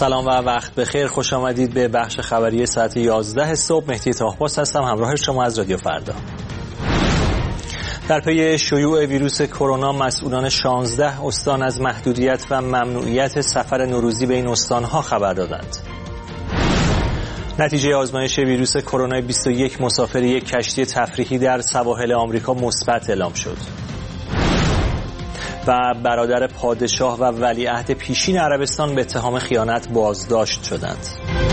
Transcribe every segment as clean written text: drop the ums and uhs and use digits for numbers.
سلام و وقت بخیر. خوش آمدید به بخش خبری ساعت 11 صبح. مهدی طاهباز هستم همراه شما از رادیو فردا. در پی شیوع ویروس کرونا مسئولان 16 استان از محدودیت و ممنوعیت سفر نوروزی به این استانها خبر دادند. نتیجه آزمایش ویروس کرونا 21 مسافر یک کشتی تفریحی در سواحل آمریکا مثبت اعلام شد. و برادر پادشاه و ولیعهد پیشین عربستان به اتهام خیانت بازداشت شدند.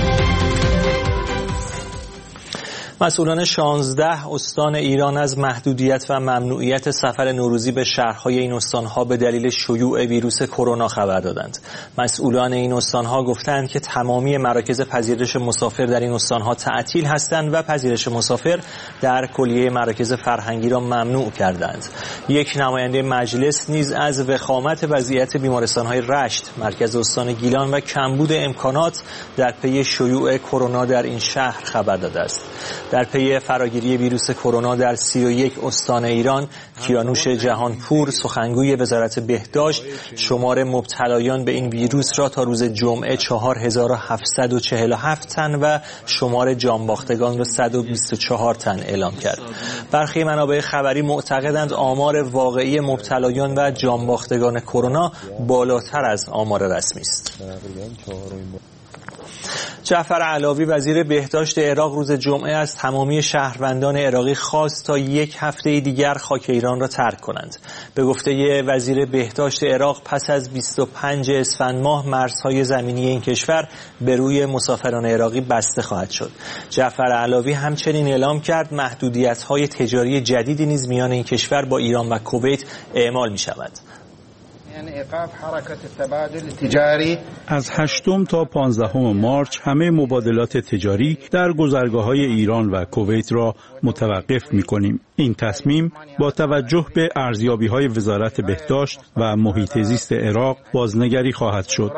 مسئولان 16 استان ایران از محدودیت و ممنوعیت سفر نوروزی به شهرهای این استانها به دلیل شیوع ویروس کرونا خبر دادند. مسئولان این استانها گفتند که تمامی مراکز پذیرش مسافر در این استانها تعطیل هستند و پذیرش مسافر در کلیه مراکز فرهنگی را ممنوع کردند. یک نماینده مجلس نیز از وخامت وضعیت بیمارستان‌های رشت، مرکز استان گیلان و کمبود امکانات در پی شیوع کرونا در این شهر خبر داده است. در پی فراگیری ویروس کرونا در 31 استان ایران، کیانوش جهانپور سخنگوی وزارت بهداشت شمار مبتلایان به این ویروس را تا روز جمعه 4747 تن و شمار جانباختگان را 124 تن اعلام کرد. برخی منابع خبری معتقدند آمار واقعی مبتلایان و جانباختگان کرونا بالاتر از آمار رسمی است. جعفر علاوی وزیر بهداشت عراق روز جمعه از تمامی شهروندان عراقی خواست تا یک هفته دیگر خاک ایران را ترک کنند. به گفته وزیر بهداشت عراق پس از 25 اسفند ماه مرزهای زمینی این کشور به روی مسافران عراقی بسته خواهد شد. جعفر علاوی همچنین اعلام کرد محدودیت‌های تجاری جدیدی نیز میان این کشور با ایران و کویت اعمال می‌شود. از 8 تا 15 مارچ همه مبادلات تجاری در گذرگاه‌های ایران و کویت را متوقف می‌کنیم. این تصمیم با توجه به ارزیابی‌های وزارت بهداشت و محیط زیست عراق بازنگری خواهد شد.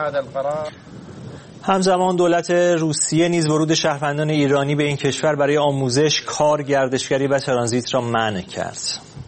همزمان دولت روسیه نیز ورود شهروندان ایرانی به این کشور برای آموزش، کار، گردشگری و ترانزیت را منع کرد.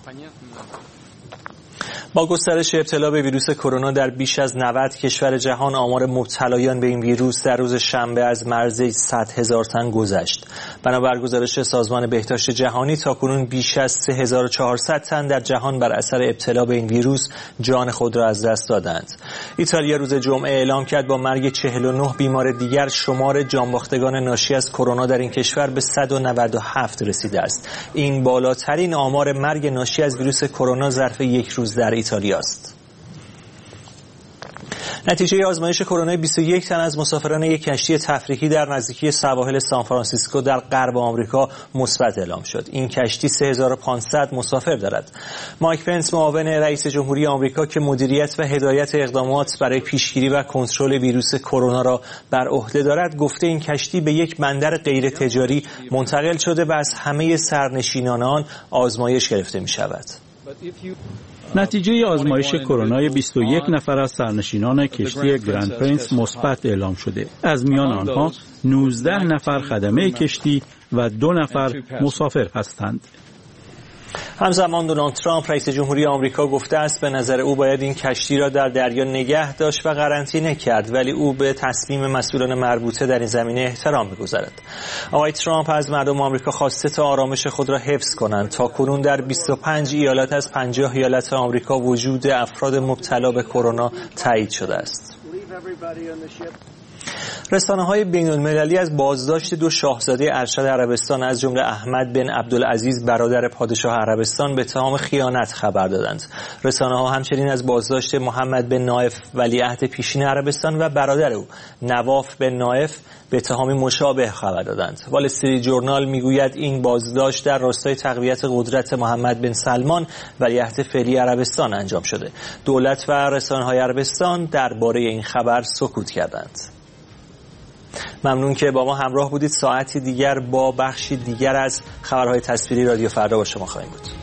با گسترش ابتلا به ویروس کرونا در بیش از 90 کشور جهان، آمار مبتلایان به این ویروس در روز شنبه از مرز 100,000 تن گذشت. بنابر گزارش سازمان بهداشت جهانی تاکنون بیش از 3400 تن در جهان بر اثر ابتلا به این ویروس جان خود را از دست دادند. ایتالیا روز جمعه اعلام کرد با مرگ 49 بیمار دیگر شمار جانباختگان ناشی از کرونا در این کشور به 197 رسیده است. این بالاترین آمار مرگ ناشی از ویروس کرونا ظرف یک روز در ایتالیا است. نتیجه آزمایش کرونا 21 تن از مسافران یک کشتی تفریحی در نزدیکی سواحل سانفرانسیسکو در غرب آمریکا مثبت اعلام شد. این کشتی 3500 مسافر دارد. مایک پنس معاون رئیس جمهوری آمریکا که مدیریت و هدایت اقدامات برای پیشگیری و کنترل ویروس کرونا را بر عهده دارد، گفته این کشتی به یک بندر غیر تجاری منتقل شده و از همه سرنشینان آن آزمایش گرفته می شود. نتیجه آزمایش کرونا 21 نفر از سرنشینان کشتی گرند پرنس مثبت اعلام شده. از میان آنها 19 نفر خدمه کشتی و 2 نفر مسافر هستند. همزمان دونالد ترامپ رئیس جمهوری آمریکا گفته است به نظر او باید این کشتی را در دریا نگه داشت و قرنطینه کرد، ولی او به تصمیم مسئولان مربوطه در این زمینه احترام می‌گذارد. آقای ترامپ از مردم آمریکا خواسته تا آرامش خود را حفظ کنند. تاکنون در 25 ایالت از 50 ایالت آمریکا وجود افراد مبتلا به کرونا تایید شده است. رسانه‌های بین‌المللی از بازداشت 2 شاهزاده ارشد عربستان از جمله احمد بن عبدالعزیز برادر پادشاه عربستان به اتهام خیانت خبر دادند. رسانه‌ها همچنین از بازداشت محمد بن نایف ولیعهد پیشین عربستان و برادر او نواف بن نایف به اتهامی مشابه خبر دادند. وال استریت جورنال میگوید این بازداشت در راستای تقویت قدرت محمد بن سلمان ولیعهد فعلی عربستان انجام شده. دولت و رسانه‌های عربستان درباره این خبر سکوت کردند. ممنون که با ما همراه بودید. ساعتی دیگر با بخشی دیگر از خبرهای تصویری رادیو فردا با شما خواهیم بود.